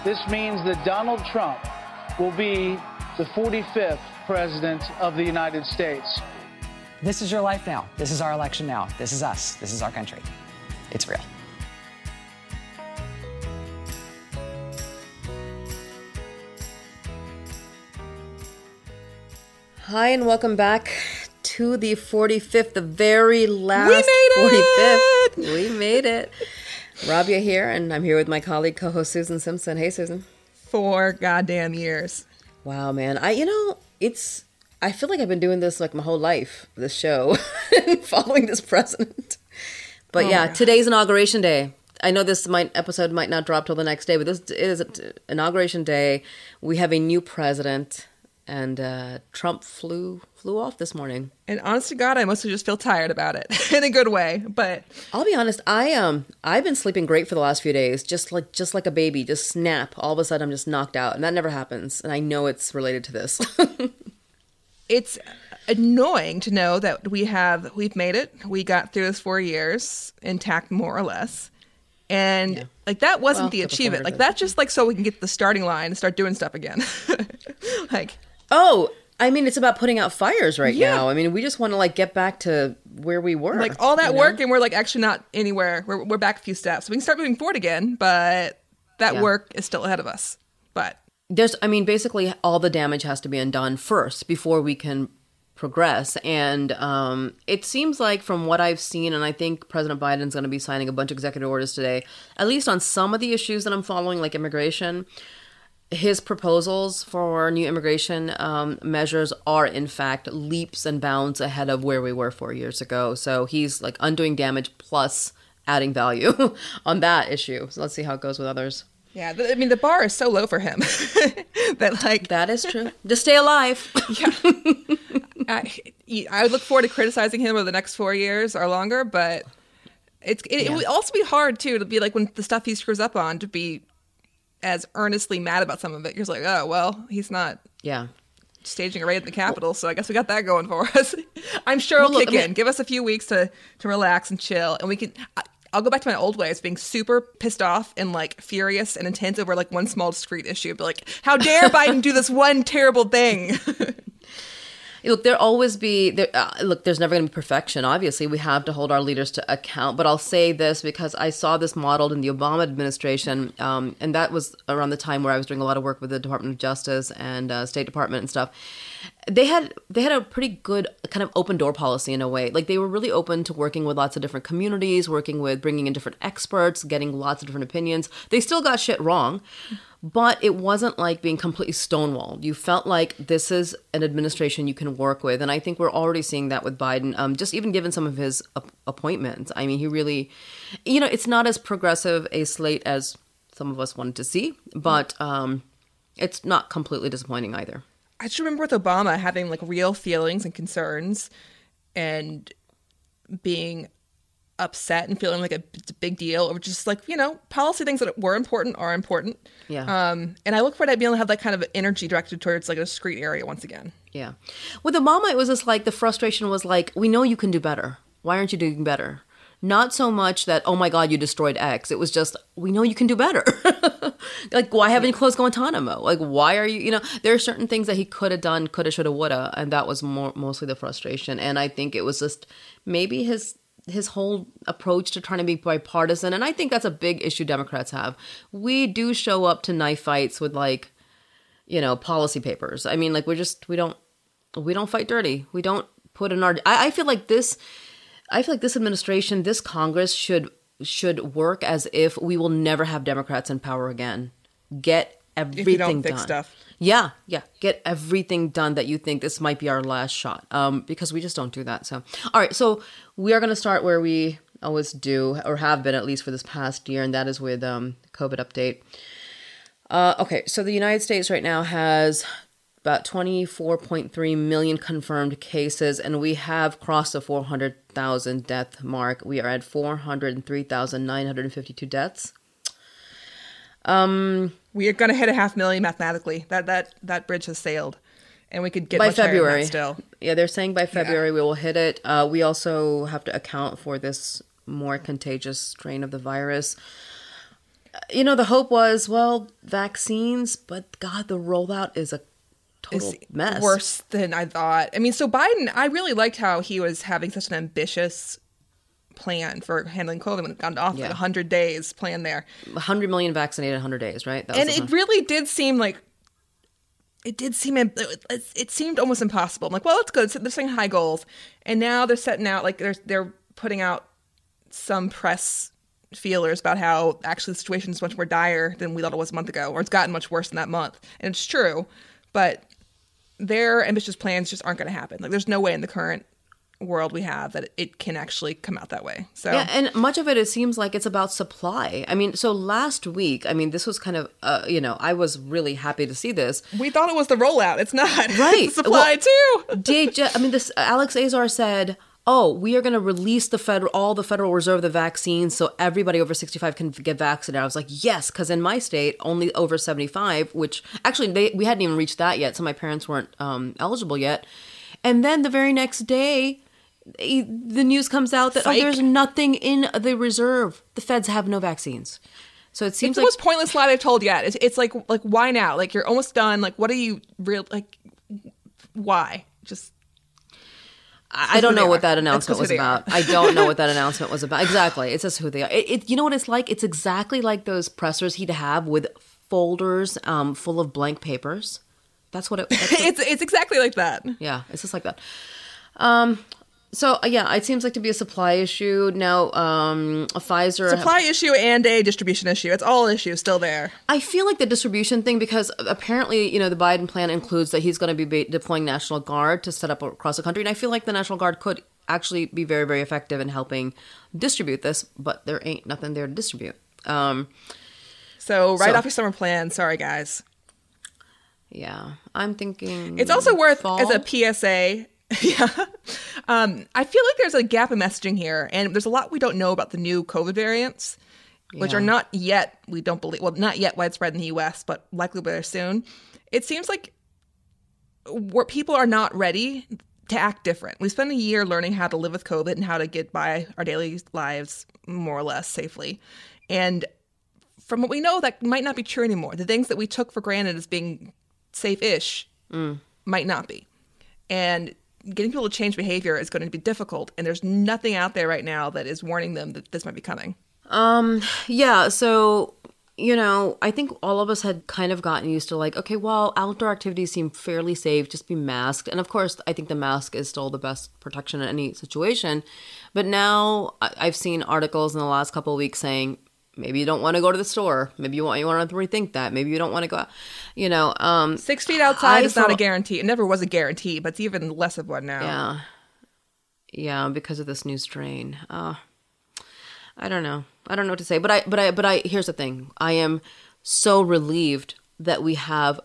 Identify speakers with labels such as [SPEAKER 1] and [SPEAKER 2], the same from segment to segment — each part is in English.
[SPEAKER 1] This means that Donald Trump will be the 45th president of the United States.
[SPEAKER 2] This is your life now. This is our election now. This is us. This is our country. It's real.
[SPEAKER 3] Hi, and welcome back to the 45th, the very last 45th. We made it. Rabia here, and I'm here with my colleague, co-host Susan Simpson. Hey, Susan.
[SPEAKER 4] 4 goddamn years.
[SPEAKER 3] Wow, man. I feel like I've been doing this like my whole life, this show, following this president. But today's Inauguration Day. I know this episode might not drop till the next day, but this is Inauguration Day. We have a new president. And Trump flew off this morning.
[SPEAKER 4] And honest to God, I mostly just feel tired about it in a good way. But
[SPEAKER 3] I'll be honest, I've been sleeping great for the last few days, just like a baby, just snap. All of a sudden, I'm just knocked out, and that never happens. And I know it's related to this.
[SPEAKER 4] It's annoying to know that we've made it. We got through this 4 years intact, more or less. And that wasn't the achievement. Like that's just like so we can get to the starting line and start doing stuff again.
[SPEAKER 3] It's about putting out fires right now. I mean, we just want to get back to where we were.
[SPEAKER 4] Like all that work, and we're actually not anywhere. We're back a few steps. We can start moving forward again, but that work is still ahead of us. But
[SPEAKER 3] basically all the damage has to be undone first before we can progress. And it seems like from what I've seen, and I think President Biden's going to be signing a bunch of executive orders today, at least on some of the issues that I'm following, like immigration, his proposals for new immigration measures are in fact leaps and bounds ahead of where we were 4 years ago. So he's undoing damage plus adding value on that issue. So let's see how it goes with others.
[SPEAKER 4] Yeah, the bar is so low for him that
[SPEAKER 3] that is true. Just stay alive.
[SPEAKER 4] I would look forward to criticizing him over the next 4 years or longer, but it would also be hard too to be when the stuff he screws up on to be as earnestly mad about some of it. You're just oh well, he's not staging a raid at the Capitol, so I guess we got that going for us. I'm sure it'll kick in. Give us a few weeks to relax and chill, and we can. I'll go back to my old ways, being super pissed off and furious and intense over one small discrete issue. But how dare Biden do this one terrible thing?
[SPEAKER 3] Look, there's never going to be perfection. Obviously, we have to hold our leaders to account. But I'll say this because I saw this modeled in the Obama administration, and that was around the time where I was doing a lot of work with the Department of Justice and State Department and stuff. They had a pretty good kind of open door policy in a way. They were really open to working with lots of different communities, bringing in different experts, getting lots of different opinions. They still got shit wrong. But it wasn't being completely stonewalled. You felt like this is an administration you can work with. And I think we're already seeing that with Biden, just even given some of his appointments. I mean, he really, it's not as progressive a slate as some of us wanted to see, but it's not completely disappointing either.
[SPEAKER 4] I just remember with Obama having real feelings and concerns and being upset and feeling it's a big deal or just policy things that were important are important.
[SPEAKER 3] Yeah.
[SPEAKER 4] And I look forward to being able to have that kind of energy directed towards a discrete area once again.
[SPEAKER 3] Yeah. With Obama, it was just the frustration was we know you can do better. Why aren't you doing better? Not so much that, oh my God, you destroyed X. It was just, we know you can do better. Why haven't you closed Guantanamo? Why are you, there are certain things that he could have done, coulda, shoulda, woulda. And that was mostly the frustration. And I think it was just maybe his whole approach to trying to be bipartisan. And I think that's a big issue Democrats have. We do show up to knife fights with policy papers. I mean, we don't fight dirty. We don't put in our, I feel like this administration, this Congress should work as if we will never have Democrats in power again. Get everything
[SPEAKER 4] if you don't
[SPEAKER 3] done.
[SPEAKER 4] Fix stuff.
[SPEAKER 3] Yeah. Get everything done that you think this might be our last shot. Because we just don't do that. So, all right. So we are going to start where we always do, or have been at least for this past year, and that is with COVID update. Okay. So the United States right now has about 24.3 million confirmed cases, and we have crossed the 400,000 death mark. We are at 403,952 deaths.
[SPEAKER 4] We are going to hit 500,000 mathematically. That bridge has sailed, and we could get
[SPEAKER 3] by
[SPEAKER 4] much
[SPEAKER 3] February.
[SPEAKER 4] higher than that still.
[SPEAKER 3] Yeah, they're saying by February we will hit it. We also have to account for this more contagious strain of the virus. the hope was, well, vaccines, but God, the rollout is a total mess.
[SPEAKER 4] Worse than I thought. I mean, so Biden, I really liked how he was having such an ambitious plan for handling COVID when it got off, like 100 days plan there.
[SPEAKER 3] 100 million vaccinated in 100 days, right?
[SPEAKER 4] And it really did seem like, it seemed almost impossible. I'm like, well, it's good. So they're setting high goals. And now they're setting out, like they're putting out some press feelers about how actually the situation is much more dire than we thought it was a month ago, or it's gotten much worse in that month. And it's true, but their ambitious plans just aren't going to happen. Like there's no way in the current world we have that it can actually come out that way. So
[SPEAKER 3] yeah, and much of it seems like it's about supply. I mean, so last week, I mean, this was kind of, I was really happy to see this.
[SPEAKER 4] We thought it was the rollout. It's not.
[SPEAKER 3] Right.
[SPEAKER 4] It's the supply too.
[SPEAKER 3] This Alex Azar said, oh, we are going to release all the Federal Reserve, the vaccines, so everybody over 65 can get vaccinated. I was like, yes, because in my state, only over 75, which actually we hadn't even reached that yet, so my parents weren't eligible yet. And then the very next day, the news comes out that there's nothing in the reserve. The feds have no vaccines. So it seems
[SPEAKER 4] it's the most pointless lie I've told yet. It's like why now? Like you're almost done. Like what are you why? Just
[SPEAKER 3] I don't know what that announcement was about. I don't know what that announcement was about. Exactly. It's just who they are. You know what it's like? It's exactly like those pressers he'd have with folders full of blank papers. That's what
[SPEAKER 4] it's exactly like that.
[SPEAKER 3] Yeah, it's just like that. So it seems like to be a supply issue now. A Pfizer
[SPEAKER 4] supply issue and a distribution issue. It's all issues still there.
[SPEAKER 3] I feel like the distribution thing, because apparently the Biden plan includes that he's going to be deploying National Guard to set up across the country, and I feel like the National Guard could actually be very, very effective in helping distribute this, but there ain't nothing there to distribute.
[SPEAKER 4] So off your summer plan. Sorry, guys.
[SPEAKER 3] Yeah, I'm thinking
[SPEAKER 4] it's also worth
[SPEAKER 3] fall?
[SPEAKER 4] As a PSA. Yeah. I feel like there's a gap in messaging here, and there's a lot we don't know about the new COVID variants, which are not yet, we don't believe, well, not yet widespread in the US, but likely very soon. It seems like people are not ready to act different. We spent a year learning how to live with COVID and how to get by our daily lives more or less safely. And from what we know, that might not be true anymore. The things that we took for granted as being safe-ish might not be. And getting people to change behavior is going to be difficult, and there's nothing out there right now that is warning them that this might be coming.
[SPEAKER 3] Yeah, so, I think all of us had kind of gotten used to okay, well, outdoor activities seem fairly safe, just be masked. And of course, I think the mask is still the best protection in any situation. But now I've seen articles in the last couple of weeks saying, maybe you don't want to go to the store. Maybe you want to rethink that. Maybe you don't want to go out.
[SPEAKER 4] 6 feet outside is not a guarantee. It never was a guarantee, but it's even less of one now.
[SPEAKER 3] Yeah. Yeah, because of this new strain. I don't know. I don't know what to say. But I here's the thing. I am so relieved that we have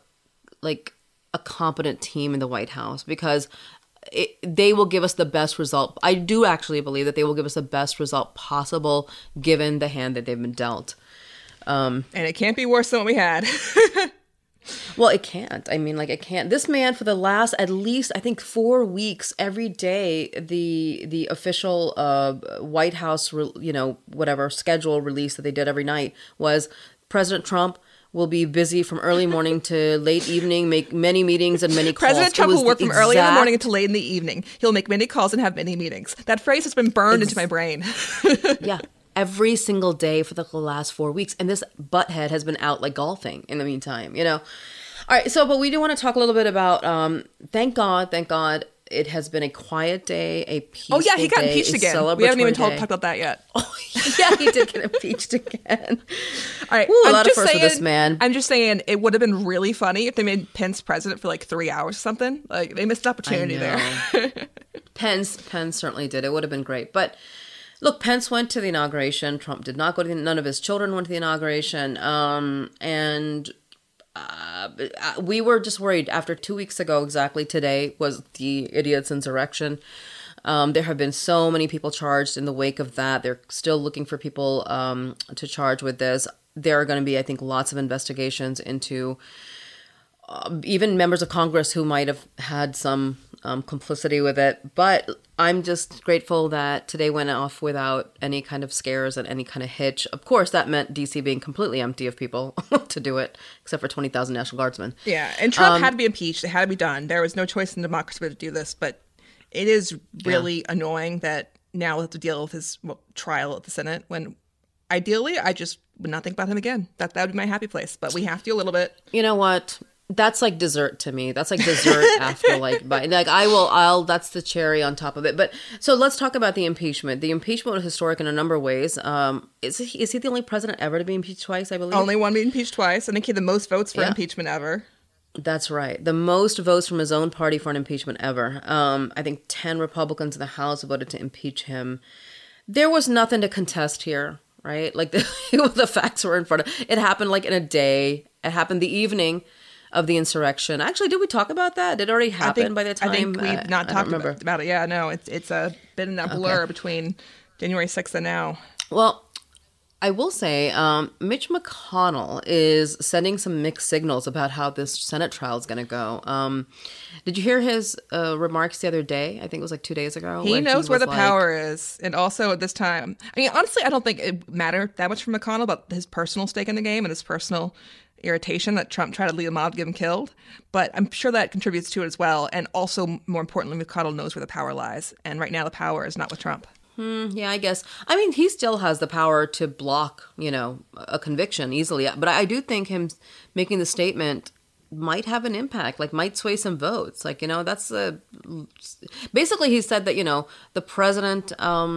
[SPEAKER 3] a competent team in the White House, because they will give us the best result. I do actually believe that they will give us the best result possible given the hand that they've been dealt.
[SPEAKER 4] And it can't be worse than what we had.
[SPEAKER 3] Well, it can't. I mean, it can't. This man, for the last at least, I think, 4 weeks, every day, the official White House, whatever schedule release that they did every night was President Trump will be busy from early morning to late evening, make many meetings and many calls.
[SPEAKER 4] President Trump will work from early in the morning until late in the evening. He'll make many calls and have many meetings. That phrase has been burned into my brain.
[SPEAKER 3] Yeah. Every single day for the last 4 weeks. And this butthead has been out golfing in the meantime, All right. So, but we do want to talk a little bit about, thank God, it has been a quiet day, a peaceful day.
[SPEAKER 4] Oh, yeah, he got impeached again. We haven't even talked about that yet.
[SPEAKER 3] Oh, yeah, he did get impeached again.
[SPEAKER 4] All right.
[SPEAKER 3] Ooh, a lot of firsts with this man.
[SPEAKER 4] I'm just saying, it would have been really funny if they made Pence president for 3 hours or something. They missed an opportunity there.
[SPEAKER 3] Pence certainly did. It would have been great. But look, Pence went to the inauguration. Trump did not go to none of his children went to the inauguration. And we were just worried. After 2 weeks ago, exactly today, was the idiots' insurrection. There have been so many people charged in the wake of that. They're still looking for people to charge with this. There are going to be, I think, lots of investigations into even members of Congress who might have had some complicity with it. But I'm just grateful that today went off without any kind of scares and any kind of hitch. Of course, that meant D.C. being completely empty of people to do it, except for 20,000 National Guardsmen.
[SPEAKER 4] Yeah, and Trump had to be impeached. It had to be done. There was no choice in democracy to do this. But it is really annoying that now we'll have to deal with his trial at the Senate when ideally I just would not think about him again. That would be my happy place. But we have to a little bit.
[SPEAKER 3] You know what? That's like dessert to me. That's like dessert after I'll that's the cherry on top of it. But so let's talk about the impeachment. The impeachment was historic in a number of ways. Is he the only president ever to be impeached twice, I believe?
[SPEAKER 4] Only one being impeached twice. I think he had the most votes for impeachment ever.
[SPEAKER 3] That's right. The most votes from his own party for an impeachment ever. I think 10 Republicans in the House voted to impeach him. There was nothing to contest here, right? Like the facts were in front of it. Happened like in a day. It happened the evening of the insurrection. Actually, did we talk about that? Did it already happen by the time?
[SPEAKER 4] I think we've not talked about it. Yeah, no, it's a bit in that blur between January 6th and now.
[SPEAKER 3] Well, I will say Mitch McConnell is sending some mixed signals about how this Senate trial is going to go. Did you hear his remarks the other day? I think it was like 2 days ago.
[SPEAKER 4] He knows where the power is. And also at this time, I mean, honestly, I don't think it mattered that much for McConnell about his personal stake in the game and his personal irritation that Trump tried to lead a mob to get him killed. But I'm sure that contributes to it as well. And also, more importantly, McConnell knows where the power lies. And right now the power is not with Trump.
[SPEAKER 3] Yeah, I guess. I mean, he still has the power to block, a conviction easily. But I do think him making the statement might have an impact, like might sway some votes. Like, that's basically he said that, the president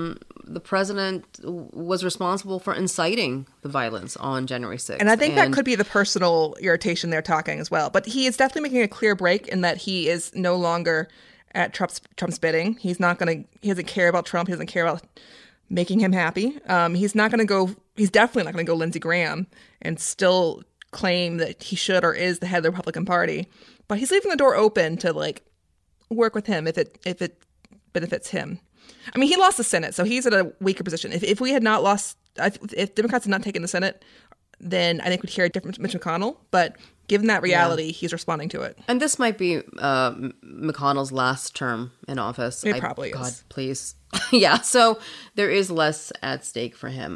[SPEAKER 3] was responsible for inciting the violence on January 6th.
[SPEAKER 4] And I think that could be the personal irritation they're talking as well. But he is definitely making a clear break in that he is no longer at Trump's bidding. He doesn't care about Trump. He doesn't care about making him happy. He's definitely not going to go Lindsey Graham and still claim that he should or is the head of the Republican Party. But he's leaving the door open to work with him if it benefits him. I mean, he lost the Senate, so he's in a weaker position. If we had not lost, if Democrats had not taken the Senate, then I think we'd hear a different Mitch McConnell. But given that reality, he's responding to it.
[SPEAKER 3] And this might be McConnell's last term in office.
[SPEAKER 4] It probably is.
[SPEAKER 3] God, please. Yeah, so there is less at stake for him.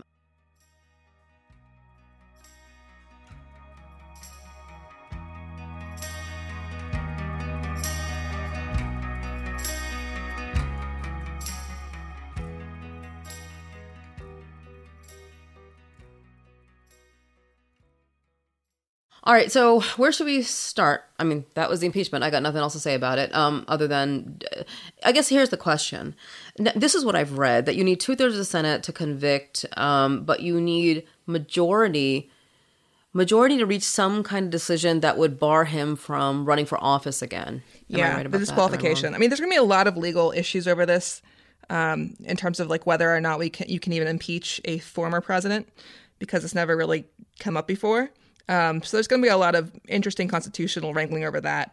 [SPEAKER 3] All right, so where should we start? I mean, that was the impeachment. I got nothing else to say about it, other than, I guess here's the question. This is what I've read, that you need 2/3 of the Senate to convict, but you need majority to reach some kind of decision that would bar him from running for office again. Am I right about
[SPEAKER 4] the disqualification. I mean, there's going to be a lot of legal issues over this in terms of whether or not you can even impeach a former president, because it's never really come up before. So there's going to be a lot of interesting constitutional wrangling over that.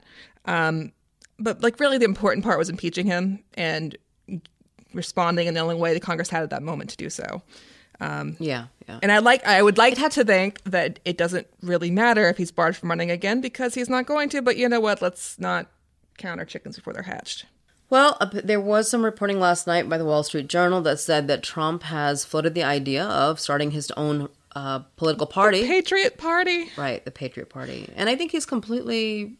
[SPEAKER 4] But really the important part was impeaching him and responding in the only way the Congress had at that moment to do so.
[SPEAKER 3] Yeah.
[SPEAKER 4] And I would like to think that it doesn't really matter if he's barred from running again, because he's not going to. But you know what? Let's not count our chickens before they're hatched.
[SPEAKER 3] Well, there was some reporting last night by the Wall Street Journal that said that Trump has floated the idea of starting his own political party.
[SPEAKER 4] The Patriot Party.
[SPEAKER 3] Right, the Patriot Party. And I think he's completely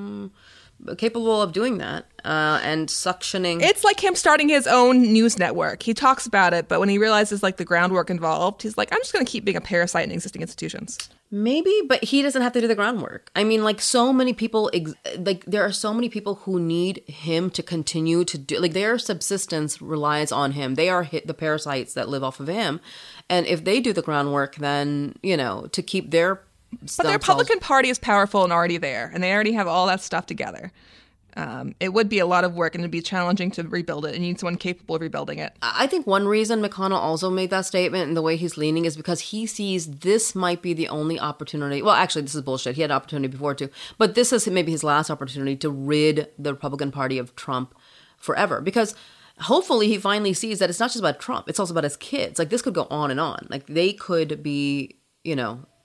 [SPEAKER 3] capable of doing that and suctioning.
[SPEAKER 4] It's like him starting his own news network. He talks about it, but when he realizes the groundwork involved, he's like, I'm just going to keep being a parasite in existing institutions.
[SPEAKER 3] Maybe, but he doesn't have to do the groundwork. I mean, so many people, there are so many people who need him to continue to do, their subsistence relies on him. They are the parasites that live off of him. And if they do the groundwork, then, to keep their
[SPEAKER 4] But the Republican Party is powerful and already there, and they already have all that stuff together. It would be a lot of work, and it'd be challenging to rebuild it, and you need someone capable of rebuilding it.
[SPEAKER 3] I think one reason McConnell also made that statement and the way he's leaning is because he sees this might be the only opportunity. Well, actually, this is bullshit. He had an opportunity before, too. But this is maybe his last opportunity to rid the Republican Party of Trump forever. Because hopefully he finally sees that it's not just about Trump. It's also about his kids. This could go on and on. They could be,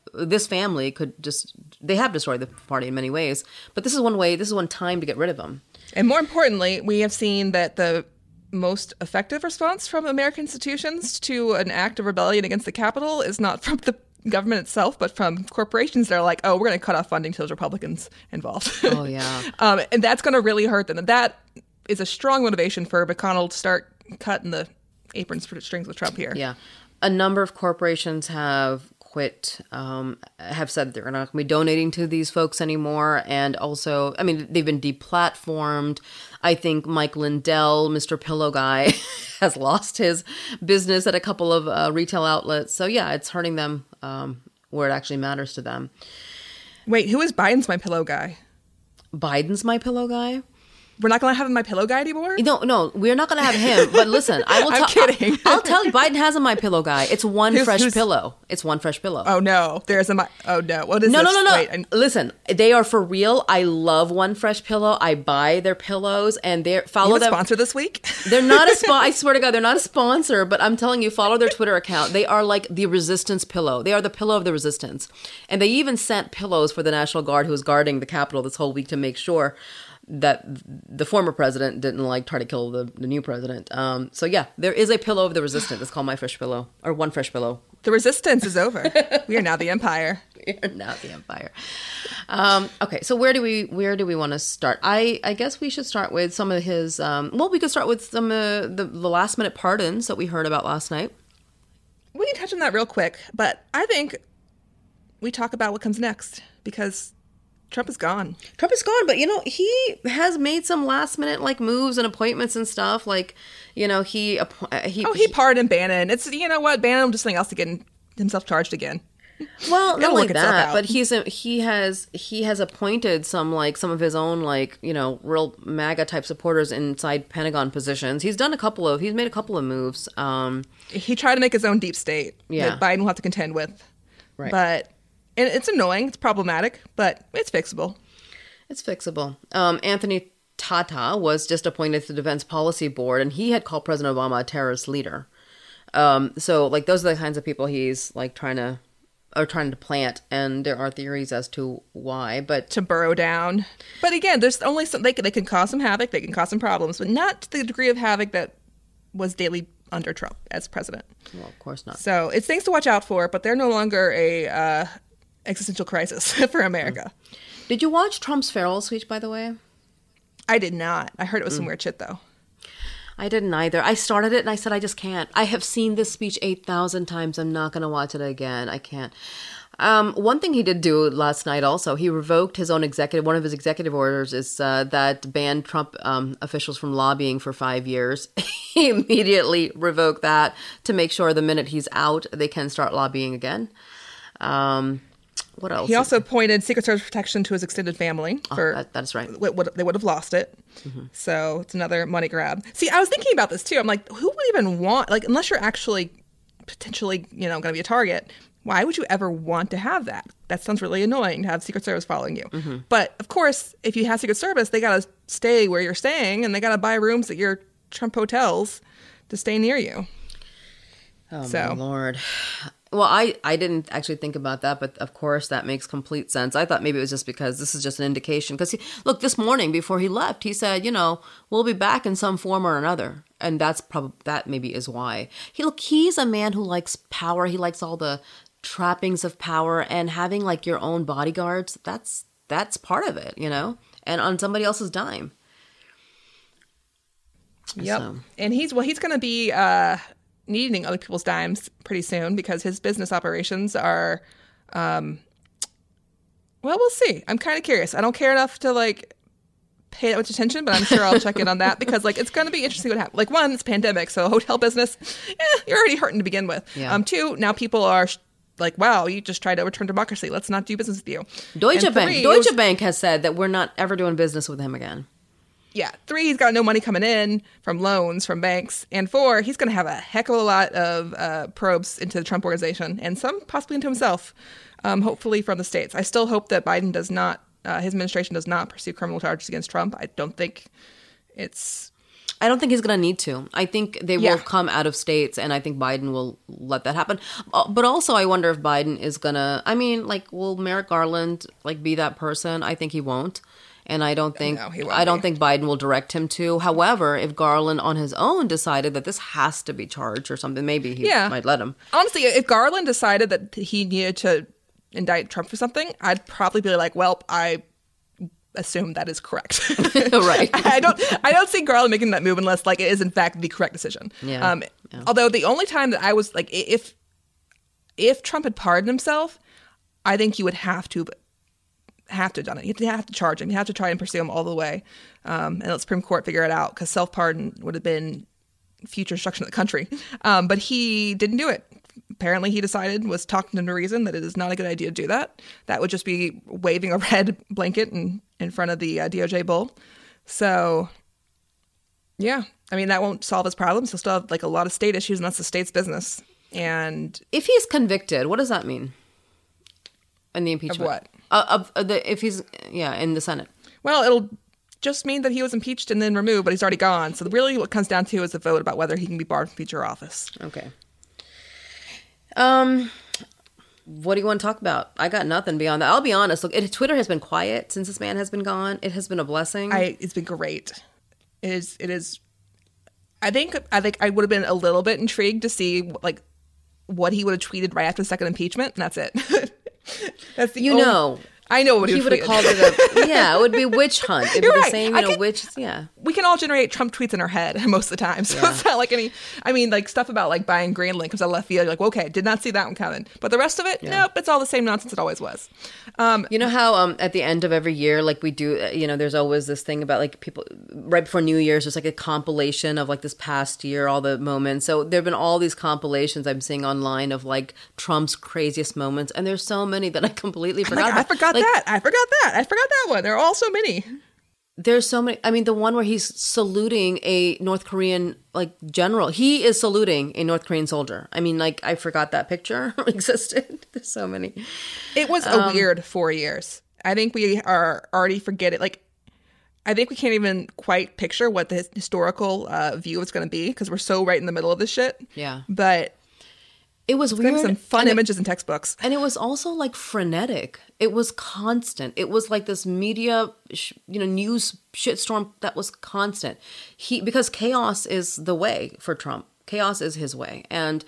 [SPEAKER 3] this family they have destroyed the party in many ways, but this is one time to get rid of them.
[SPEAKER 4] And more importantly, we have seen that the most effective response from American institutions to an act of rebellion against the Capitol is not from the government itself, but from corporations that are like, oh, we're going to cut off funding to those Republicans involved.
[SPEAKER 3] Oh, yeah.
[SPEAKER 4] And that's going to really hurt them. And that is a strong motivation for McConnell to start cutting the apron strings with Trump here.
[SPEAKER 3] Yeah. A number of corporations have quit, have said they're not going to be donating to these folks anymore. And also, I mean, they've been deplatformed. I think Mike Lindell, Mr. Pillow Guy, has lost his business at a couple of retail outlets. So yeah, it's hurting them where it actually matters to them.
[SPEAKER 4] Wait, who is Biden's My Pillow Guy?
[SPEAKER 3] Biden's My Pillow Guy?
[SPEAKER 4] We're not going to have My Pillow Guy anymore?
[SPEAKER 3] No, we're not going to have him. But listen, I will.
[SPEAKER 4] I'm kidding.
[SPEAKER 3] I'll tell you, Biden has a My Pillow Guy. It's one fresh pillow. It's one fresh pillow.
[SPEAKER 4] Oh no, there's a Oh no, what is
[SPEAKER 3] no,
[SPEAKER 4] this?
[SPEAKER 3] No.
[SPEAKER 4] Wait,
[SPEAKER 3] listen, they are for real. I love One Fresh Pillow. I buy their pillows, and they follow them.
[SPEAKER 4] Sponsor this week?
[SPEAKER 3] They're not a sponsor. I swear to God, they're not a sponsor. But I'm telling you, follow their Twitter account. They are like the resistance pillow. They are the pillow of the resistance, and they even sent pillows for the National Guard who was guarding the Capitol this whole week to make sure that the former president didn't try to kill the new president. So yeah, there is a pillow of the resistance. It's called My Fresh Pillow, or One Fresh Pillow.
[SPEAKER 4] The resistance is over. We are now the empire.
[SPEAKER 3] We are now the empire. Okay, so where do we want to start? I guess we should start with some of his. We could start with some of the last minute pardons that we heard about last night.
[SPEAKER 4] We can touch on that real quick, but I think we talk about what comes next because Trump is gone.
[SPEAKER 3] Trump is gone, but he has made some last minute moves and appointments and stuff. He
[SPEAKER 4] pardoned Bannon. It's what, Bannon will do something else to get himself charged again.
[SPEAKER 3] Well, not like that, but he has appointed some of his own real MAGA type supporters inside Pentagon positions. He's made a couple of moves.
[SPEAKER 4] He tried to make his own deep state that Biden will have to contend with,
[SPEAKER 3] right?
[SPEAKER 4] But. And it's annoying, it's problematic, but it's fixable.
[SPEAKER 3] It's fixable. Anthony Tata was just appointed to the Defense Policy Board, and he had called President Obama a terrorist leader. So those are the kinds of people he's trying to plant, and there are theories as to why, but
[SPEAKER 4] to burrow down. But again, there's only some they can cause some havoc, they can cause some problems, but not to the degree of havoc that was daily under Trump as president.
[SPEAKER 3] Well, of course not.
[SPEAKER 4] So it's things to watch out for, but they're no longer a existential crisis for America.
[SPEAKER 3] Did you watch Trump's farewell speech, by the way?
[SPEAKER 4] I did not. I heard it was some weird shit, though.
[SPEAKER 3] I didn't either. I started it and I said, I just can't. I have seen this speech 8,000 times. I'm not going to watch it again. I can't. One thing he did do last night also, he revoked his own one of his executive orders is that banned Trump officials from lobbying for 5 years. He immediately revoked that to make sure the minute he's out, they can start lobbying again. What else?
[SPEAKER 4] He also appointed Secret Service protection to his extended family.
[SPEAKER 3] That's right.
[SPEAKER 4] They would have lost it. Mm-hmm. So it's another money grab. See, I was thinking about this too. I'm like, who would even want, unless you're actually potentially, going to be a target, why would you ever want to have that? That sounds really annoying to have Secret Service following you. Mm-hmm. But of course, if you have Secret Service, they got to stay where you're staying and they got to buy rooms at your Trump hotels to stay near you.
[SPEAKER 3] Oh, my Lord. Well, I didn't actually think about that, but of course that makes complete sense. I thought maybe it was just because this is just an indication. Because, look, this morning before he left, he said, we'll be back in some form or another. And that maybe is why. He's a man who likes power. He likes all the trappings of power, and having your own bodyguards, that's part of it, and on somebody else's dime.
[SPEAKER 4] Yep. So. And he's going to be needing other people's dimes pretty soon because his business operations are, we'll see. I'm kind of curious. I don't care enough to pay that much attention, but I'm sure I'll check in on that because it's going to be interesting what happens. One, it's pandemic, so hotel business, you're already hurting to begin with. Yeah. Two, now people are wow, you just tried to overturn democracy. Let's not do business with you.
[SPEAKER 3] Deutsche Bank has said that we're not ever doing business with him again.
[SPEAKER 4] Yeah. 3, he's got no money coming in from loans from banks. And 4, he's going to have a heck of a lot of probes into the Trump organization and some possibly into himself, hopefully from the states. I still hope that Biden does not, his administration does not pursue criminal charges against Trump. I don't think it's
[SPEAKER 3] I don't think he's going to need to. I think they
[SPEAKER 4] Yeah.
[SPEAKER 3] will come out of states, and I think Biden will let that happen. But also, I wonder if Biden is going to, I mean, like, will Merrick Garland, like, be that person? I think he won't. And I don't think
[SPEAKER 4] No, he won't
[SPEAKER 3] I don't
[SPEAKER 4] be.
[SPEAKER 3] think Biden will direct him to. However, if Garland on his own decided that this has to be charged or something, maybe he
[SPEAKER 4] Yeah.
[SPEAKER 3] might let him.
[SPEAKER 4] Honestly, if Garland decided that he needed to indict Trump for something, I'd probably be like, well, I assume that is correct.
[SPEAKER 3] Right.
[SPEAKER 4] I don't see Garland making that move unless like it is in fact the correct decision.
[SPEAKER 3] Yeah.
[SPEAKER 4] Although the only time that I was like, if Trump had pardoned himself, I think you would have to have done it. You have to charge him. You have to try and pursue him all the way, and let the Supreme Court figure it out, because self-pardon would have been future destruction of the country. But he didn't do it. Apparently he decided, was talking to no reason, that it is not a good idea to do that. That would just be waving a red blanket in front of the DOJ bull. So, yeah. I mean, that won't solve his problems. He'll still have like a lot of state issues, and that's the state's business. And
[SPEAKER 3] If he's convicted, what does that mean? In the impeachment?
[SPEAKER 4] what?
[SPEAKER 3] If he's, in the Senate.
[SPEAKER 4] well, it'll just mean that he was impeached and then removed, but he's already gone. So really what it comes down to is a vote about whether he can be barred from future office.
[SPEAKER 3] Okay. What do you want to talk about? I got nothing beyond that. I'll be honest. Look, Twitter has been quiet since this man has been gone. It has been a blessing.
[SPEAKER 4] It's been great. It is. I think I would have been a little bit intrigued to see like what he would have tweeted right after the second impeachment, and that's it. That's the only, I know what
[SPEAKER 3] he
[SPEAKER 4] he
[SPEAKER 3] would have
[SPEAKER 4] tweeted.
[SPEAKER 3] called it it would be witch hunt. It'd
[SPEAKER 4] You're
[SPEAKER 3] be the
[SPEAKER 4] right.
[SPEAKER 3] same, witch. Yeah.
[SPEAKER 4] We can all generate Trump tweets in our head most of the time. So it's not like like stuff about like buying Greenland comes out of left field. You're like, well, okay, did not see that one coming. But the rest of it, nope, it's all the same nonsense it always was.
[SPEAKER 3] You know how at the end of every year, like we do, there's always this thing about like people right before New Year's, there's like a compilation of like this past year, all the moments. So there've been all these compilations I'm seeing online of like Trump's craziest moments, and there's so many that I completely forgot.
[SPEAKER 4] I forgot
[SPEAKER 3] Like,
[SPEAKER 4] that. I forgot that one. There are all so many.
[SPEAKER 3] There's so many. I mean, the one where he's saluting a North Korean like general. He is saluting a North Korean soldier. I mean, like I forgot that picture existed. There's so many.
[SPEAKER 4] It was a weird 4 years. I think we are already forgetting. Like, I think we can't even quite picture what the historical view is going to be because we're so right in the middle of this shit.
[SPEAKER 3] Yeah.
[SPEAKER 4] But
[SPEAKER 3] It was
[SPEAKER 4] there's
[SPEAKER 3] weird.
[SPEAKER 4] some fun
[SPEAKER 3] and
[SPEAKER 4] images in textbooks.
[SPEAKER 3] And it was also like frenetic. It was constant. It was like this media, news shitstorm that was constant. Because chaos is the way for Trump. Chaos is his way. And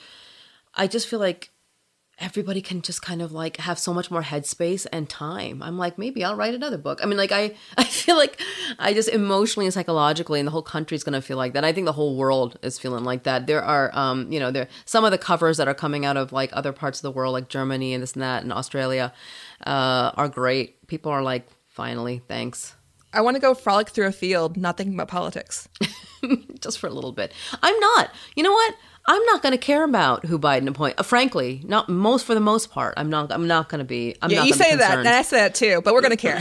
[SPEAKER 3] I just feel like everybody can just kind of like have so much more headspace and time. I'm like, maybe I'll write another book. I mean, like I feel like I just emotionally and psychologically, and the whole country's going to feel like that. I think the whole world is feeling like that. There are, there some of the covers that are coming out of like other parts of the world, like Germany and this and that, and Australia, are great. People are like, finally, thanks.
[SPEAKER 4] I want to go frolic through a field, not thinking about politics.
[SPEAKER 3] Just for a little bit. I'm not. You know what? I'm not going to care about who Biden appoints. Frankly, for the most part, I'm not going to be. I'm not
[SPEAKER 4] you
[SPEAKER 3] gonna
[SPEAKER 4] say
[SPEAKER 3] be
[SPEAKER 4] that,
[SPEAKER 3] concerned.
[SPEAKER 4] and I say that too, but we're going to care.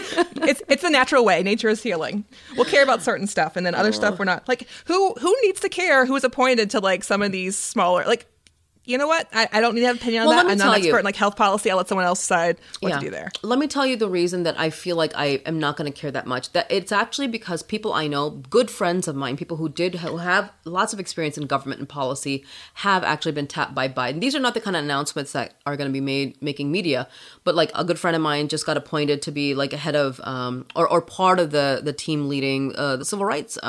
[SPEAKER 4] It's the natural way. Nature is healing. We'll care about certain stuff, and then other stuff we're not. Like, who needs to care who's appointed to like some of these smaller, like, you know what? I don't need to have an opinion on
[SPEAKER 3] Well,
[SPEAKER 4] that.
[SPEAKER 3] let me
[SPEAKER 4] I'm not
[SPEAKER 3] tell
[SPEAKER 4] an expert
[SPEAKER 3] you.
[SPEAKER 4] in like health policy. I'll let someone else decide what to do there.
[SPEAKER 3] Let me tell you the reason that I feel like I am not going to care that much. That it's actually because people I know, good friends of mine, people who have lots of experience in government and policy, have actually been tapped by Biden. These are not the kind of announcements that are going to be making media, but like a good friend of mine just got appointed to be like a head of or part of the team leading the civil rights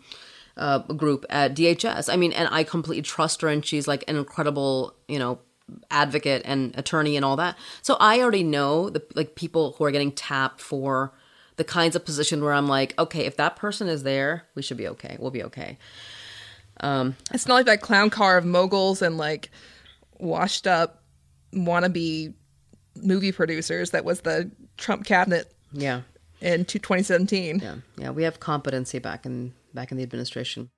[SPEAKER 3] group at DHS. I mean, and I completely trust her, and she's like an incredible, advocate and attorney and all that. So I already know the like people who are getting tapped for the kinds of position where I'm like, okay, if that person is there, we should be okay. We'll be okay.
[SPEAKER 4] It's not like that clown car of moguls and like washed up wannabe movie producers that was the Trump cabinet
[SPEAKER 3] Yeah.
[SPEAKER 4] in 2017.
[SPEAKER 3] Yeah. We have competency back in the administration.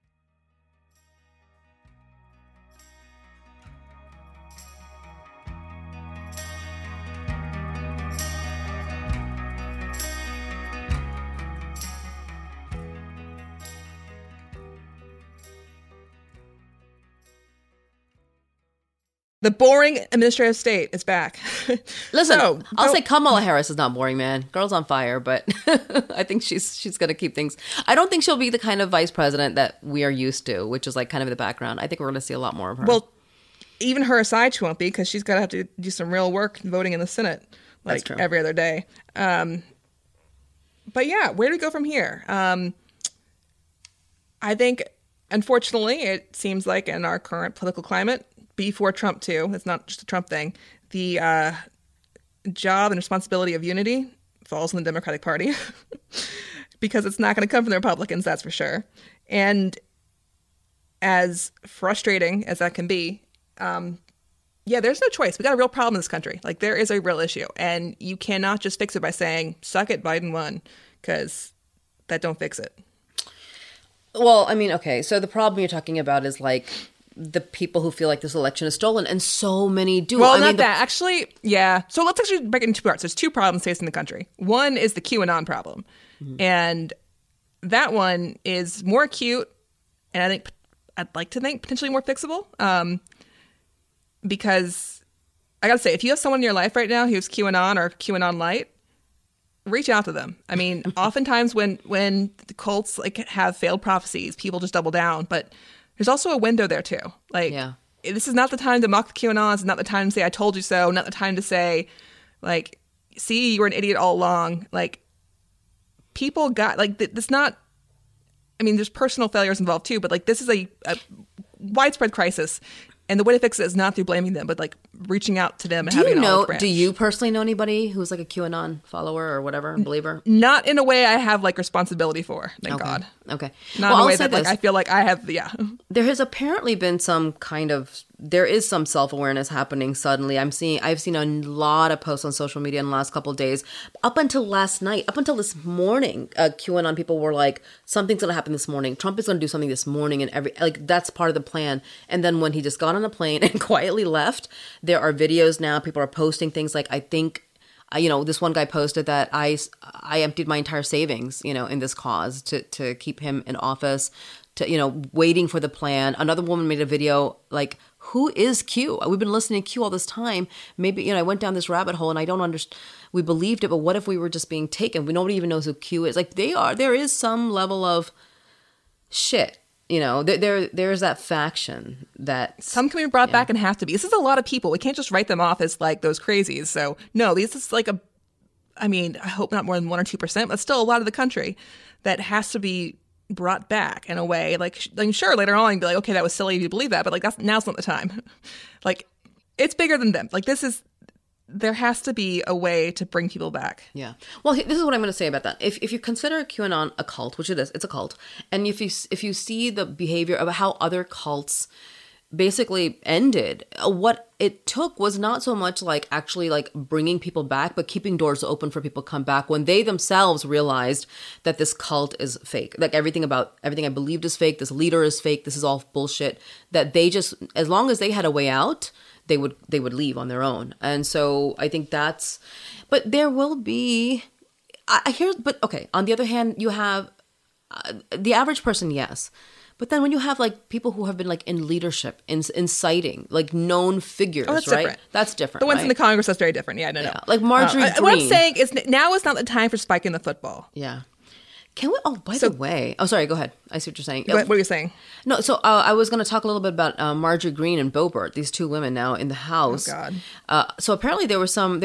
[SPEAKER 4] The boring administrative state is back.
[SPEAKER 3] Listen, I'll say Kamala Harris is not boring, man. Girl's on fire, but I think she's going to keep things. I don't think she'll be the kind of vice president that we are used to, which is like kind of in the background. I think we're going to see a lot more of her.
[SPEAKER 4] Well, even her aside, she won't be, because she's got to have to do some real work voting in the Senate like every other day. But yeah, where do we go from here? I think, unfortunately, it seems like in our current political climate, before Trump too, it's not just a Trump thing, the job and responsibility of unity falls on the Democratic Party because it's not going to come from the Republicans, that's for sure. And as frustrating as that can be, yeah, there's no choice. We got a real problem in this country. Like, there is a real issue, and you cannot just fix it by saying, suck it, Biden won, because that don't fix it.
[SPEAKER 3] Well, I mean, okay, so the problem you're talking about is like the people who feel like this election is stolen, and so many do.
[SPEAKER 4] Well, actually, yeah. So let's actually break it into two parts. There's two problems facing the country. One is the QAnon problem, and that one is more acute, and I'd like to think potentially more fixable, because I gotta say, if you have someone in your life right now who's QAnon or QAnon light, reach out to them. I mean, oftentimes when the cults like have failed prophecies, people just double down, but there's also a window there too. Like, this is not the time to mock the QAnons. It's not the time to say, I told you so. Not the time to say, like, see, you were an idiot all along. Like, people got, like, this not, I mean, there's personal failures involved too, but like, this is a widespread crisis. And the way to fix it is not through blaming them, but like reaching out to them and having an olive branch.
[SPEAKER 3] Do you personally know anybody who's like a QAnon follower or whatever, believer?
[SPEAKER 4] Not in a way I have like responsibility for, thank God.
[SPEAKER 3] Okay.
[SPEAKER 4] Not in a way that like I feel like I have,
[SPEAKER 3] There has apparently been there is some self-awareness happening suddenly. I've seen a lot of posts on social media in the last couple of days. Up until last night, up until this morning, QAnon people were like, something's going to happen this morning. Trump is going to do something this morning, and that's part of the plan. And then when he just got on a plane and quietly left, there are videos now. People are posting things like, I think, this one guy posted that I emptied my entire savings, in this cause to keep him in office, to, waiting for the plan. Another woman made a video like, who is Q? We've been listening to Q all this time. Maybe, I went down this rabbit hole and I don't understand. We believed it, but what if we were just being taken? Nobody even knows who Q is. Like, there is some level of shit. There's that faction that
[SPEAKER 4] some can be brought back and have to be. This is a lot of people. We can't just write them off as like those crazies. So no, this is like I hope not more than 1 or 2%, but still a lot of the country that has to be brought back in a way. Like sure, later on you'd be like, okay, that was silly if you believe that, but like now's not the time. Like, it's bigger than them. Like, there has to be a way to bring people back.
[SPEAKER 3] Yeah. Well, this is what I'm going to say about that. If you consider QAnon a cult, which it is, it's a cult, and if you see the behavior of how other cults basically ended, what it took was not so much like actually like bringing people back, but keeping doors open for people to come back when they themselves realized that this cult is fake. Like, everything I believed is fake. This leader is fake. This is all bullshit. That they just, as long as they had a way out, they would leave on their own. And so I think but there will be, but okay, on the other hand, you have the average person, yes. But then when you have like people who have been like in leadership, inciting, like known figures,
[SPEAKER 4] that's
[SPEAKER 3] right?
[SPEAKER 4] Different.
[SPEAKER 3] That's different.
[SPEAKER 4] The ones in the Congress, that's very different. Yeah, no.
[SPEAKER 3] Like Marjorie Greene.
[SPEAKER 4] What I'm saying is now is not the time for spiking the football.
[SPEAKER 3] Yeah. Can we? Oh, by the way. Oh, sorry. Go ahead. I see what you're saying.
[SPEAKER 4] What were you saying?
[SPEAKER 3] No. So I was going to talk a little bit about Marjorie Greene and Boebert, these two women now in the House.
[SPEAKER 4] Oh God.
[SPEAKER 3] So apparently there were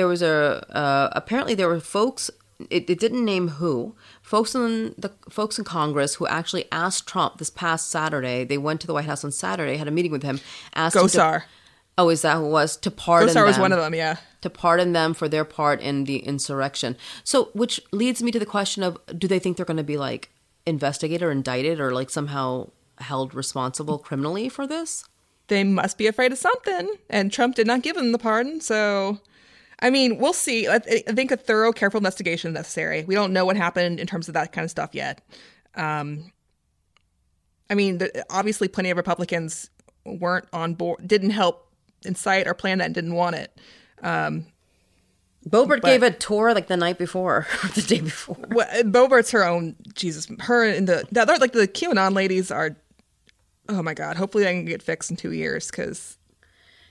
[SPEAKER 3] folks. It didn't name who. Folks in Congress who actually asked Trump this past Saturday. They went to the White House on Saturday, had a meeting with him. Asked
[SPEAKER 4] Gosar.
[SPEAKER 3] Oh, is that who it was? To pardon them.
[SPEAKER 4] Gosar was one of them, yeah.
[SPEAKER 3] To pardon them for their part in the insurrection. So, which leads me to the question of, do they think they're going to be like investigated or indicted or like somehow held responsible criminally for this?
[SPEAKER 4] They must be afraid of something. And Trump did not give them the pardon. So, I mean, we'll see. I think a thorough, careful investigation is necessary. We don't know what happened in terms of that kind of stuff yet. I mean, obviously plenty of Republicans weren't on board, didn't help incite or plan that and didn't want it.
[SPEAKER 3] Boebert gave a tour like the night before, or the day before.
[SPEAKER 4] Well, Boebert's her own, Jesus. Her and the QAnon ladies are, oh my God, hopefully they can get fixed in 2 years, because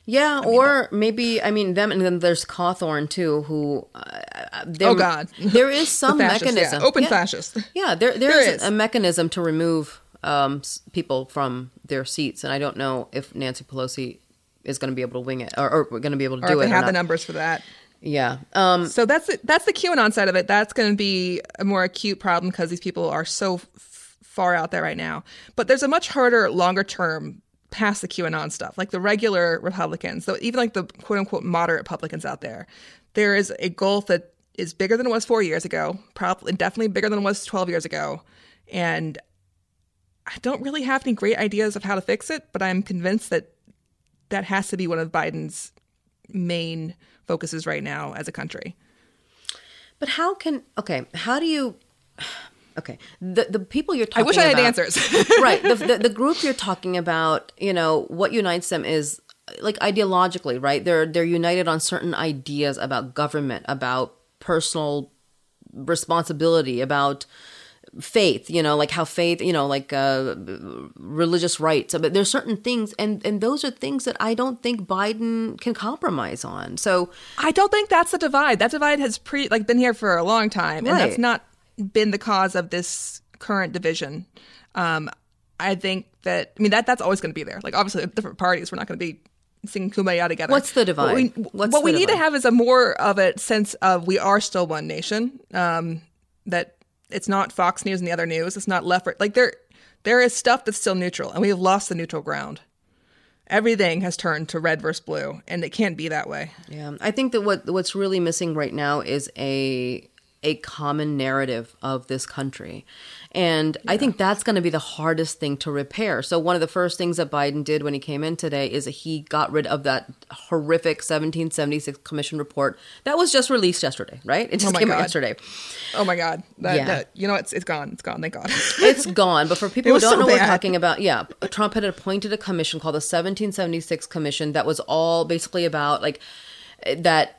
[SPEAKER 3] Yeah, or maybe, I mean, them, and then there's Cawthorn, too, who...
[SPEAKER 4] oh, God.
[SPEAKER 3] There is some mechanism.
[SPEAKER 4] Yeah. Open fascist.
[SPEAKER 3] Yeah, there is a mechanism to remove people from their seats, and I don't know if Nancy Pelosi is going to be able to wing it, or going to be able to do it.
[SPEAKER 4] Or if they have the numbers for that.
[SPEAKER 3] Yeah.
[SPEAKER 4] So that's the QAnon side of it. That's going to be a more acute problem because these people are so far out there right now. But there's a much harder, longer term past the QAnon stuff, like the regular Republicans, so even like the quote unquote moderate Republicans out there. There is a gulf that is bigger than it was 4 years ago, probably definitely bigger than it was 12 years ago. And I don't really have any great ideas of how to fix it, but I'm convinced that that has to be one of Biden's main focuses right now as a country.
[SPEAKER 3] But how do you... Okay, the people you're talking about...
[SPEAKER 4] I wish I had answers.
[SPEAKER 3] Right, the group you're talking about, what unites them is, like, ideologically, right? They're united on certain ideas about government, about personal responsibility, about faith, like how faith, like religious rights. But there's certain things, and those are things that I don't think Biden can compromise on. So
[SPEAKER 4] I don't think that's the divide. That divide has been here for a long time, and that's not been the cause of this current division. I think that's always going to be there. Like, obviously, different parties, we're not going to be singing Kumbaya together.
[SPEAKER 3] What's the divide?
[SPEAKER 4] What we need to have is a more of a sense of we are still one nation. That it's not Fox News and the other news. It's not left. Like, there is stuff that's still neutral, and we have lost the neutral ground. Everything has turned to red versus blue, and it can't be that way.
[SPEAKER 3] Yeah, I think that what's really missing right now is a common narrative of this country. And I think that's going to be the hardest thing to repair. So one of the first things that Biden did when he came in today is that he got rid of that horrific 1776 commission report that was just released yesterday, right? It just came out yesterday.
[SPEAKER 4] Oh my God. It's gone. It's gone. Thank God.
[SPEAKER 3] It's gone. But for people who don't know what we're talking about, Trump had appointed a commission called the 1776 Commission that was all basically about like that,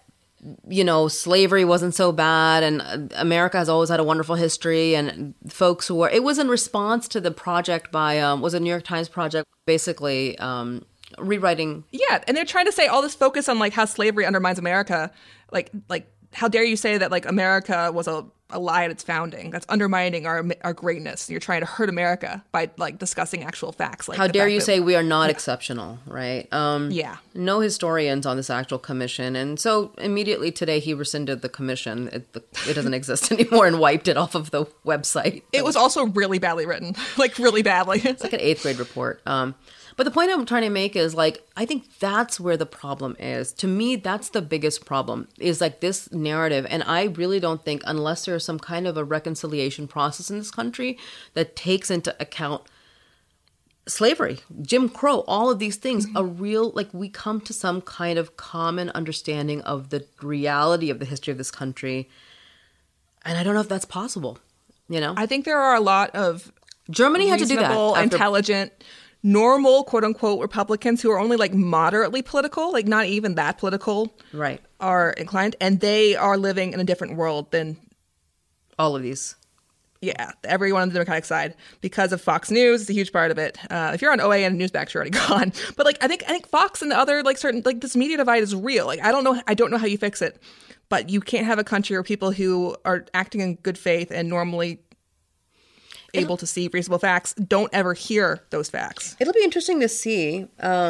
[SPEAKER 3] slavery wasn't so bad, and America has always had a wonderful history, and folks who it was in response to the project by, was a New York Times project, basically rewriting.
[SPEAKER 4] Yeah, and they're trying to say all this focus on like how slavery undermines America, like how dare you say that like America was a lie at its founding? That's undermining our greatness. You're trying to hurt America by like discussing actual facts. Like,
[SPEAKER 3] how dare you say we are not exceptional, right? No historians on this actual commission, and so immediately today he rescinded the commission. It doesn't exist anymore and wiped it off of the website.
[SPEAKER 4] It was also really badly written, like really badly.
[SPEAKER 3] It's like an 8th grade report. But the point I'm trying to make is, like, I think that's where the problem is. To me, that's the biggest problem, is like this narrative. And I really don't think, unless there's some kind of a reconciliation process in this country that takes into account slavery, Jim Crow, all of these things, we come to some kind of common understanding of the reality of the history of this country. And I don't know if that's possible,
[SPEAKER 4] I think there are a lot of
[SPEAKER 3] Germany had to do that.
[SPEAKER 4] Intelligent, normal, quote unquote, Republicans who are only like moderately political, like not even that political,
[SPEAKER 3] right,
[SPEAKER 4] are inclined, and they are living in a different world than
[SPEAKER 3] all of these.
[SPEAKER 4] Yeah, everyone on the Democratic side, because of Fox News is a huge part of it. If you're on OAN and Newsmax, you're already gone. But like, I think Fox and the other like certain like this media divide is real. Like, I don't know how you fix it, but you can't have a country where people who are acting in good faith and normally able to see reasonable facts don't ever hear those facts.
[SPEAKER 3] It'll be interesting to see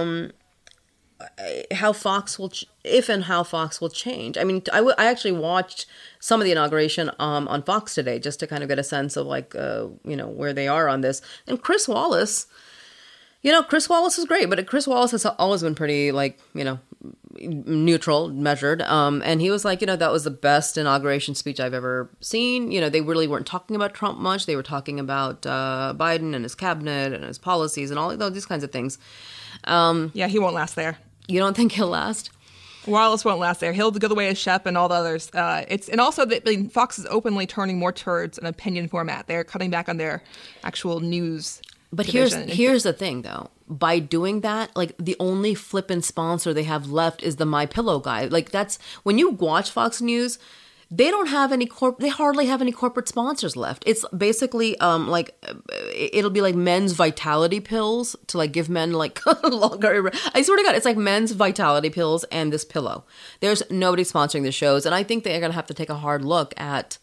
[SPEAKER 3] how Fox will, if and how Fox will change. I mean, I actually watched some of the inauguration on Fox today just to kind of get a sense of like, where they are on this. And Chris Wallace is great, but Chris Wallace has always been pretty like, neutral, measured. And he was like, that was the best inauguration speech I've ever seen. They really weren't talking about Trump much. They were talking about Biden and his cabinet and his policies and all these kinds of things.
[SPEAKER 4] Yeah, he won't last there.
[SPEAKER 3] You don't think he'll last?
[SPEAKER 4] Wallace won't last there. He'll go the way of Shep and all the others. Fox is openly turning more towards an opinion format. They're cutting back on their actual news.
[SPEAKER 3] But here's the thing, though. By doing that, like the only flippant sponsor they have left is the MyPillow guy. Like that's when you watch Fox News, they don't have any they hardly have any corporate sponsors left. It's basically like it'll be like men's vitality pills to like give men like longer. I swear to God, it's like men's vitality pills and this pillow. There's nobody sponsoring the shows, and I think they're gonna have to take a hard look at.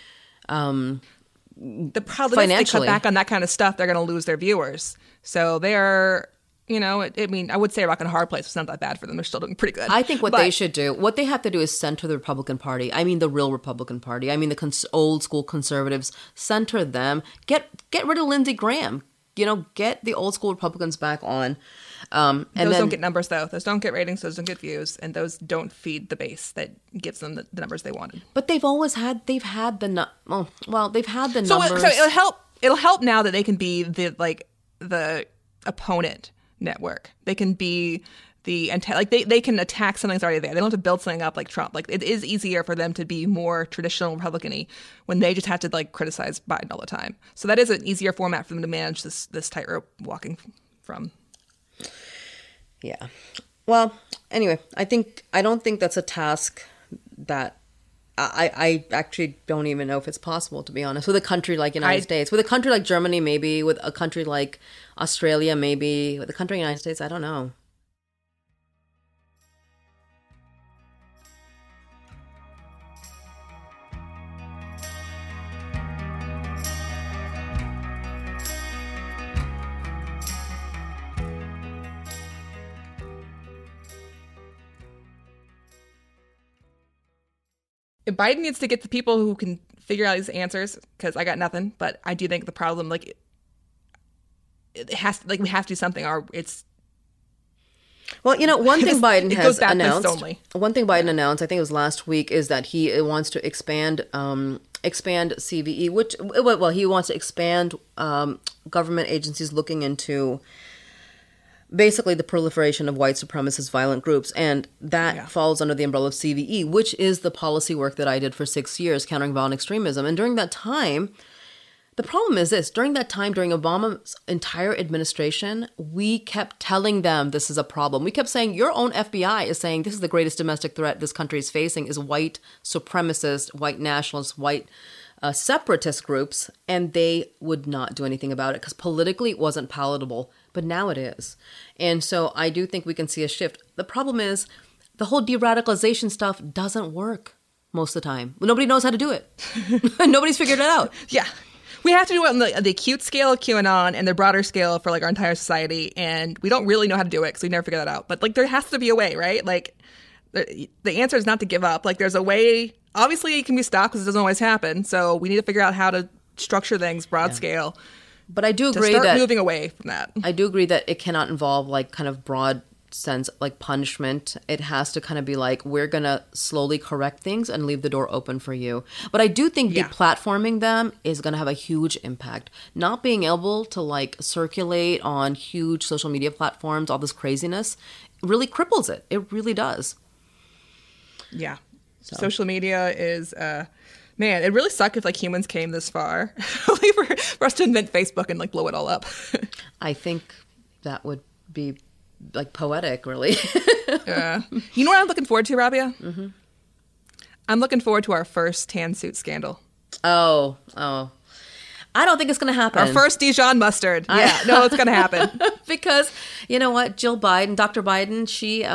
[SPEAKER 4] The problem is they cut back on that kind of stuff, they're going to lose their viewers. So they're, you know, I mean, I would say Rock and a Hard Place was not that bad for them. They're still doing pretty good.
[SPEAKER 3] I think what they should do, what they have to do is center the Republican Party. I mean, the real Republican Party. I mean, the old school conservatives. Center them. Get rid of Lindsey Graham. You know, get the old school Republicans back on. And
[SPEAKER 4] those don't get numbers, though. Those don't get ratings. Those don't get views. And those don't feed the base that gives them the numbers they wanted.
[SPEAKER 3] But they've had the numbers.
[SPEAKER 4] So it'll help now that they can be the opponent network. They can be they can attack something that's already there. They don't have to build something up like Trump. Like, it is easier for them to be more traditional Republican-y when they just have to like criticize Biden all the time. So that is an easier format for them to manage this tightrope walking from.
[SPEAKER 3] Yeah. Well, anyway, I don't think that's a task that I actually don't even know if it's possible, to be honest. With a country like United States, with a country like Germany, maybe, with a country like Australia, maybe, with a country like United States, I don't know.
[SPEAKER 4] Biden needs to get the people who can figure out these answers, because I got nothing. But I do think the problem, like, it has to, like, we have to do something.
[SPEAKER 3] Well, you know, one thing Biden has announced.
[SPEAKER 4] Only.
[SPEAKER 3] One thing Biden announced, I think it was last week, is that he wants to expand CVE, which he wants to expand government agencies looking into basically the proliferation of white supremacist violent groups, and that falls under the umbrella of CVE, which is the policy work that I did for 6 years, countering violent extremism. And during that time, the problem is this: during that time, during Obama's entire administration, we kept telling them this is a problem. We kept saying, your own FBI is saying this is the greatest domestic threat this country is facing is white supremacist, white nationalist, white separatist groups, and they would not do anything about it because politically it wasn't palatable. But now it is. And so I do think we can see a shift. The problem is the whole de-radicalization stuff doesn't work most of the time. Nobody knows how to do it. Nobody's figured it out.
[SPEAKER 4] Yeah. We have to do it on the acute scale of QAnon and the broader scale for like our entire society. And we don't really know how to do it because we never figure that out. But like, there has to be a way, right? Like, the answer is not to give up. Like, there's a way. Obviously, it can be stopped because it doesn't always happen. So we need to figure out how to structure things broad scale.
[SPEAKER 3] But I do agree
[SPEAKER 4] to start moving away from that.
[SPEAKER 3] I do agree that it cannot involve like kind of broad sense like punishment. It has to kind of be like, we're going to slowly correct things and leave the door open for you. But I do think deplatforming them is going to have a huge impact. Not being able to like circulate on huge social media platforms, all this craziness, really cripples it. It really does.
[SPEAKER 4] Yeah. So. Social media is... Man, it really sucked if like humans came this far for us to invent Facebook and like blow it all up.
[SPEAKER 3] I think that would be like poetic, really.
[SPEAKER 4] Yeah. You know what I'm looking forward to, Rabia? Mm-hmm. I'm looking forward to our first tan suit scandal.
[SPEAKER 3] Oh. I don't think it's going to happen.
[SPEAKER 4] Our first Dijon mustard. Yeah, no, it's going to happen.
[SPEAKER 3] Because you know what? Jill Biden, Dr. Biden,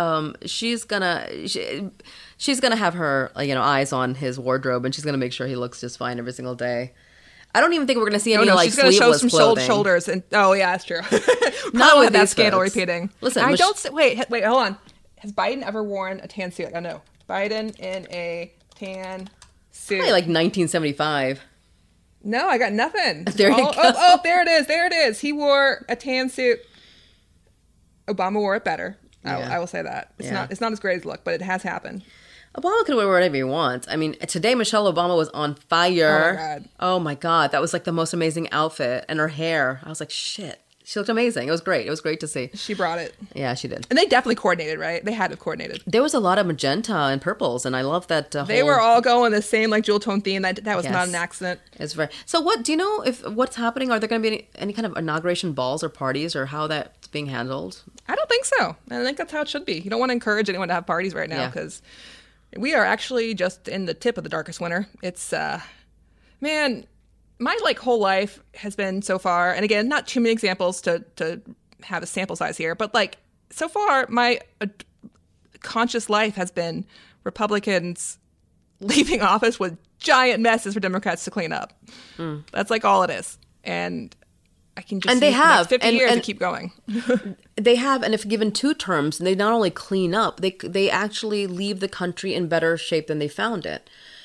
[SPEAKER 3] she's gonna have her, eyes on his wardrobe, and she's gonna make sure he looks just fine every single day. I don't even think we're gonna see any
[SPEAKER 4] she's gonna show some
[SPEAKER 3] clothing.
[SPEAKER 4] Shoulders and yeah, that's true.
[SPEAKER 3] Not with
[SPEAKER 4] that scandal repeating.
[SPEAKER 3] Listen,
[SPEAKER 4] wait, hold on. Has Biden ever worn a tan suit? I know Biden in a tan suit.
[SPEAKER 3] Probably like 1975.
[SPEAKER 4] No, I got nothing.
[SPEAKER 3] There you go.
[SPEAKER 4] Oh, there it is. There it is. He wore a tan suit. Obama wore it better. I will say that. It's not as great as look, but it has happened.
[SPEAKER 3] Obama could wear whatever he wants. I mean, today Michelle Obama was on fire. Oh my God. That was like the most amazing outfit. And her hair. I was like, shit. She looked amazing. It was great. It was great to see.
[SPEAKER 4] She brought it.
[SPEAKER 3] Yeah, she did.
[SPEAKER 4] And they definitely coordinated, right? They had to have coordinated.
[SPEAKER 3] There was a lot of magenta and purples, and I love that
[SPEAKER 4] They were all going the same like jewel tone theme. That was not an accident.
[SPEAKER 3] It's very. So what, do you know what's happening? Are there going to be any kind of inauguration balls or parties or how that's being handled?
[SPEAKER 4] I don't think so. I think that's how it should be. You don't want to encourage anyone to have parties right now because We are actually just in the tip of the darkest winter. It's, man, my whole life has been so far, and again, not too many examples to have a sample size here, but so far my conscious life has been Republicans leaving office with giant messes for Democrats to clean up. That's all it is. And I can just see
[SPEAKER 3] they have
[SPEAKER 4] the next 50 years to keep going.
[SPEAKER 3] They have, and if given 2 terms, they not only clean up, they actually leave the country in better shape than they found it.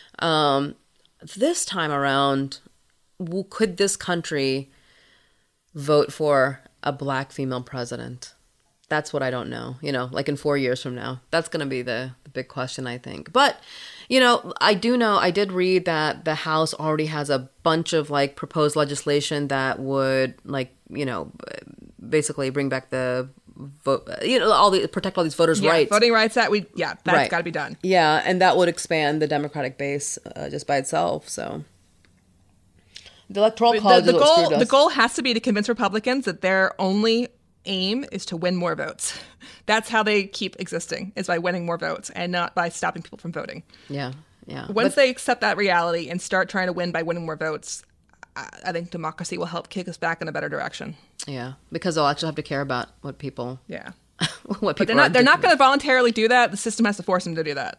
[SPEAKER 3] This time around, could this country vote for a black female president? That's what I don't know. In 4 years from now, that's going to be the big question, I think. But I did read that the House already has a bunch of proposed legislation that would basically bring back the vote, protect all these voters' rights.
[SPEAKER 4] Voting rights that's right. Got to be done.
[SPEAKER 3] Yeah, and that would expand the Democratic base just by itself. So the Electoral College
[SPEAKER 4] the goal has to be to convince Republicans that their only aim is to win more votes. That's how they keep existing, is by winning more votes and not by stopping people from voting.
[SPEAKER 3] Yeah.
[SPEAKER 4] Once they accept that reality and start trying to win by winning more votes, I think democracy will help kick us back in a better direction.
[SPEAKER 3] Yeah, because they'll actually have to care about what people.
[SPEAKER 4] Yeah,
[SPEAKER 3] what people.
[SPEAKER 4] But they're not going to voluntarily do that. The system has to force them to do that.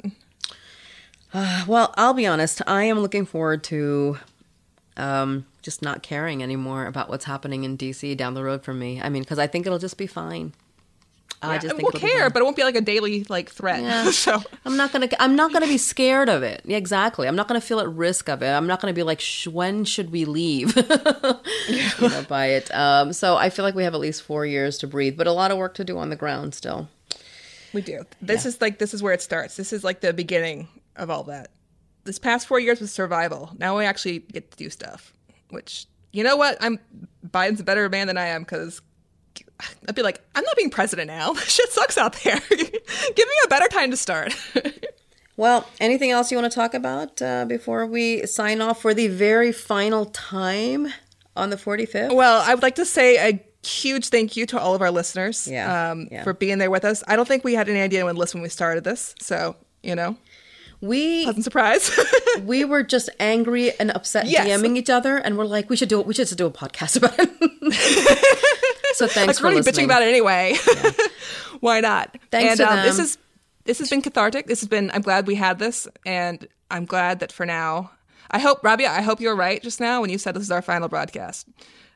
[SPEAKER 3] Well, I'll be honest. I am looking forward to just not caring anymore about what's happening in DC down the road from me. I mean, because I think it'll just be fine. I just think
[SPEAKER 4] we'll care, but it won't be a daily threat.
[SPEAKER 3] Yeah.
[SPEAKER 4] So
[SPEAKER 3] I'm not gonna be scared of it. Yeah, exactly. I'm not gonna feel at risk of it. I'm not gonna be when should we leave? By it. So I feel like we have at least 4 years to breathe, but a lot of work to do on the ground still.
[SPEAKER 4] We do. This is where it starts. This is the beginning of all that. This past 4 years was survival. Now we actually get to do stuff. Which, you know what? Biden's a better man than I am, because I'd be like, I'm not being president now. Shit sucks out there. Give me a better time to start.
[SPEAKER 3] Well, anything else you want to talk about before we sign off for the very final time on the 45th?
[SPEAKER 4] Well, I would like to say a huge thank you to all of our listeners for being there with us. I don't think we had any idea when we started this. So, pleasant surprise.
[SPEAKER 3] We were just angry and upset DMing each other, and we're like, we should do a podcast about it. So thanks for listening.
[SPEAKER 4] Bitching about it anyway. Yeah. Why not?
[SPEAKER 3] Thanks to them.
[SPEAKER 4] This has been cathartic. I'm glad we had this, and I'm glad that for now, Rabia, I hope you were right just now when you said this is our final broadcast.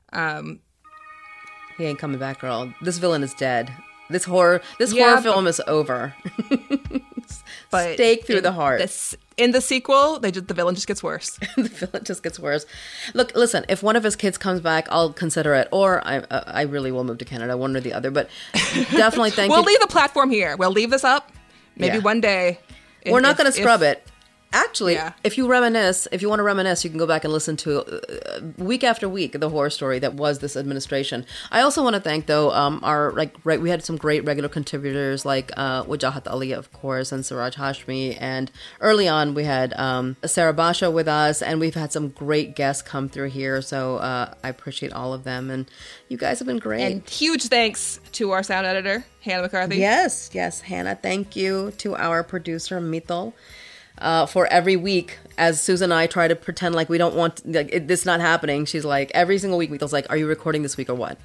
[SPEAKER 3] He ain't coming back, girl. This villain is dead. This horror film is over. But stake through the heart.
[SPEAKER 4] In the sequel, the villain just gets worse.
[SPEAKER 3] The villain just gets worse. Look, listen, if one of his kids comes back, I'll consider it. Or I really will move to Canada, one or the other. But definitely thank you.
[SPEAKER 4] We'll leave the platform here. We'll leave this up. Maybe one day.
[SPEAKER 3] We're not going to scrub it. Actually, if you want to reminisce, you can go back and listen to week after week the horror story that was this administration. I also want to thank, though, we had some great regular contributors like Wajahat Ali, of course, and Siraj Hashmi, and early on we had Sarah Basha with us, and we've had some great guests come through here. So I appreciate all of them, and you guys have been great.
[SPEAKER 4] And huge thanks to our sound editor, Hannah McCarthy.
[SPEAKER 3] Yes, Hannah. Thank you to our producer Mithal. For every week, as Susan and I try to pretend like we don't want this not happening, she's like, every single week, Mithal's like, are you recording this week or what?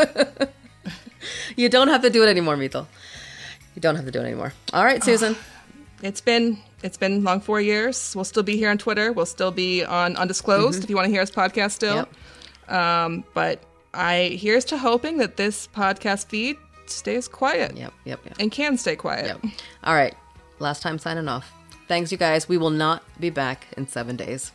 [SPEAKER 3] You don't have to do it anymore, Mithal. You don't have to do it anymore. All right, Susan.
[SPEAKER 4] It's been long 4 years. We'll still be here on Twitter. We'll still be on Undisclosed if you want to hear us podcast still. Yep. But here's to hoping that this podcast feed stays quiet.
[SPEAKER 3] Yep.
[SPEAKER 4] And can stay quiet.
[SPEAKER 3] Yep. All right. Last time signing off. Thanks, you guys. We will not be back in 7 days.